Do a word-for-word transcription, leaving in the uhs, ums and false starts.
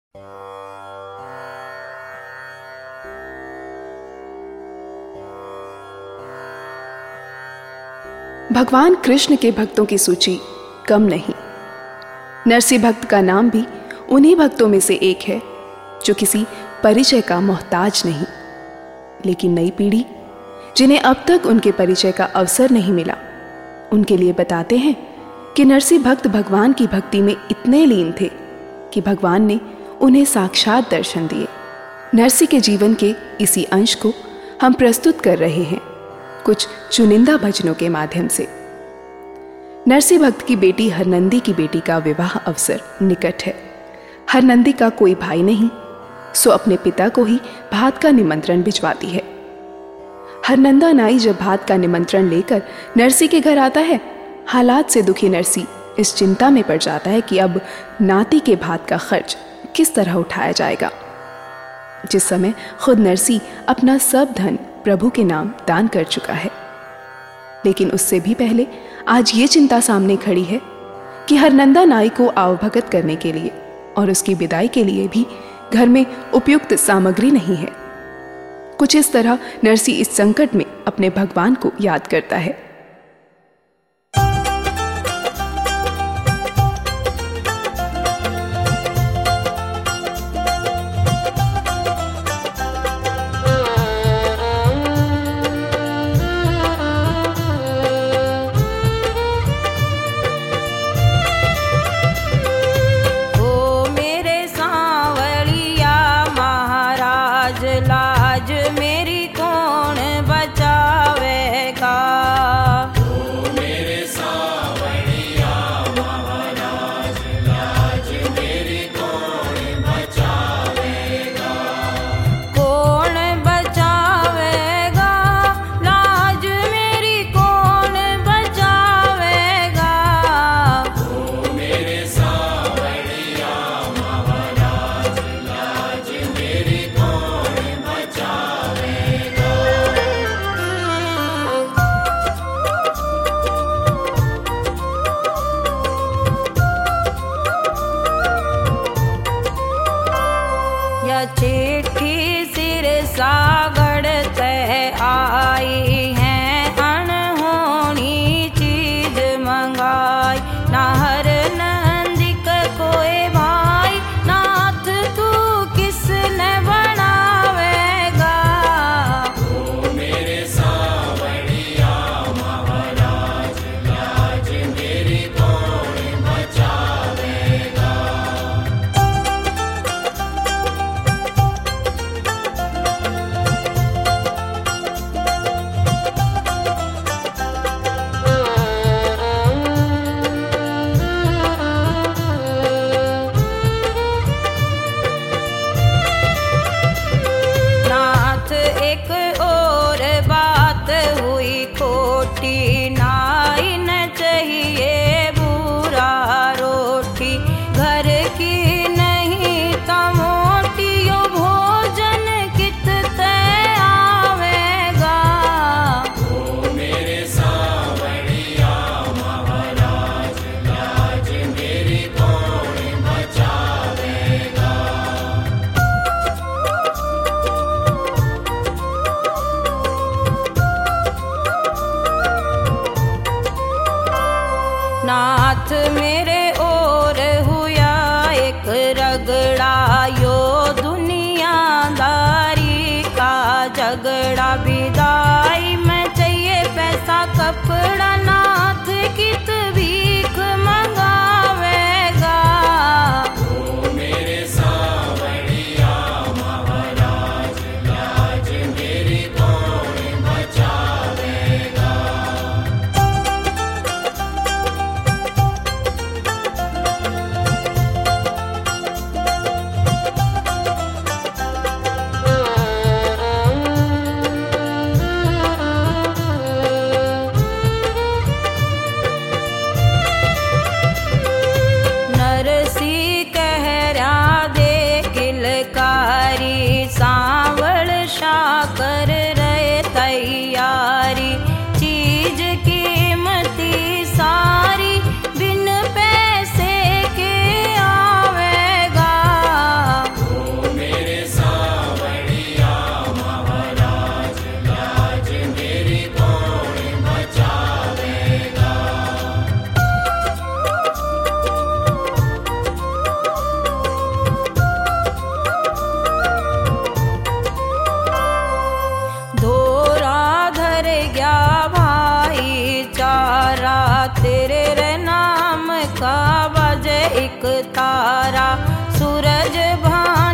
भगवान कृष्ण के भक्तों की सूची कम नहीं। नरसी भक्त का नाम भी उन्हीं भक्तों में से एक है जो किसी परिचय का मोहताज नहीं। लेकिन नई पीढ़ी, जिन्हें अब तक उनके परिचय का अवसर नहीं मिला, उनके लिए बताते हैं कि नरसी भक्त भगवान की भक्ति में इतने लीन थे कि भगवान ने उन्हें साक्षात दर्शन दिए। नरसी के जीवन के इसी अंश को हम प्रस्तुत कर रहे हैं कुछ चुनिंदा भजनों के माध्यम से। नरसी भक्त की बेटी हरनंदी की बेटी का विवाह अवसर निकट है। हरनंदी का कोई भाई नहीं, सो अपने पिता को ही भात का निमंत्रण भिजवाती है। हरनंदा नाई जब भात का निमंत्रण लेकर नरसी के घर आता है, हालात से दुखी नरसी इस चिंता में पड़ जाता है कि अब नाती के भात का खर्च किस तरह उठाया जाएगा। जिस समय खुद नरसी अपना सब धन प्रभु के नाम दान कर चुका है। लेकिन उससे भी पहले आज ये चिंता सामने खड़ी है कि हरनंदा नाई को आवभगत करने के लिए और उसकी विदाई के लिए भी घर में उपयुक्त सामग्री नहीं है। कुछ इस तरह नरसी इस संकट में अपने भगवान को याद करता है। लाज मेरी कौन बचावेगा। ओ मेरे सावरिया महाराज, लाज मेरी कौन बचावेगा। कौन बचावेगा, लाज मेरी कौन बचावेगा। ओ मेरे सावरिया महाराज, लाज मेरी कौन बचावेगा। या चिट्ठी सिर सागड़ तह आई है, अनहोनी चीज मंगाई। ना हर नंदिक कोई भाई, नाथ तू किसने बनावेगा। ओ मेरे सावरिया महाराज, लाज मेरी कौन बचावेगा। नाथ एक और बात हुई खोटी, नाई न चाहिए बुरा रोटी। घर की नहीं तमोटी, यो भोजन कित तय आवेगा। ओ मेरे सावरिया महाराज, लाज मेरी कौन बचावेगा। नाथ मेरे और हुआ एक तारा सूरज भान